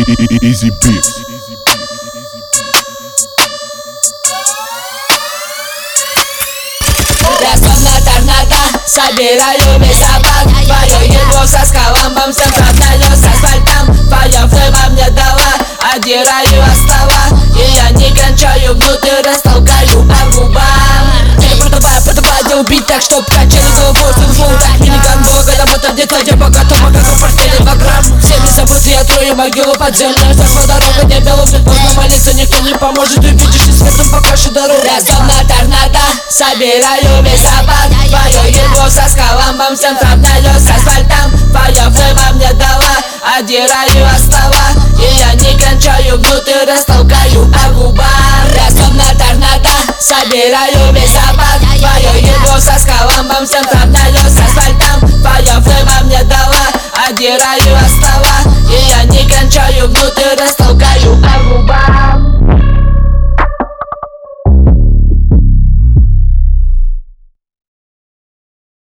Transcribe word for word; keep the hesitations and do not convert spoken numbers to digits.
Easy Beats. Я словно торнадо, собираю весь запад. Твое ебло со скаламбом, центральную с асфальтом. Твоя флейма мне дала, отдираю остова. И я не кончаю внутрь, растолкаю по губам. Ты протупая, протупая, не убить так, чтоб качали головой фу-фу. Миниган долго, работа где-то, где богатому, как в портфеле два грамма. Все не забудь, я трою могилу подземную. Зашла дорога, не белым, поздно молиться, никто не поможет. Увидишь и светом покажет дорогу. Я словно торнадо, собираю весь запад. Твое ебло со скаламбом, центральную с асфальтом. Твоя флейма мне дала, отдираю остова. И я не кончаю внутрь, растолкаю по губам. Я словно торнадо, собираю весь запад. Твое ебло со скаламбом, центральную